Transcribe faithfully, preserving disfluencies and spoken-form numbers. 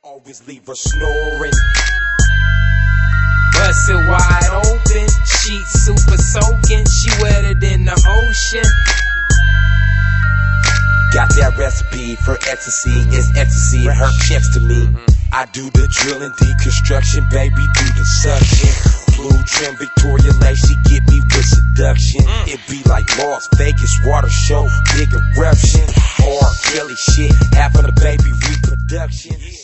Always leave her snoring. Bust it wide open, sheets super soaking, she wetter than the ocean. Got that recipe for ecstasy, it's ecstasy in her checks to me. I do the drilling, deconstruction, baby, do the suction. Blue trim, Victoria Lace, she get me with seduction. It be like Las Vegas water show, big eruption. Or Kelly shit, half of the baby reproduction.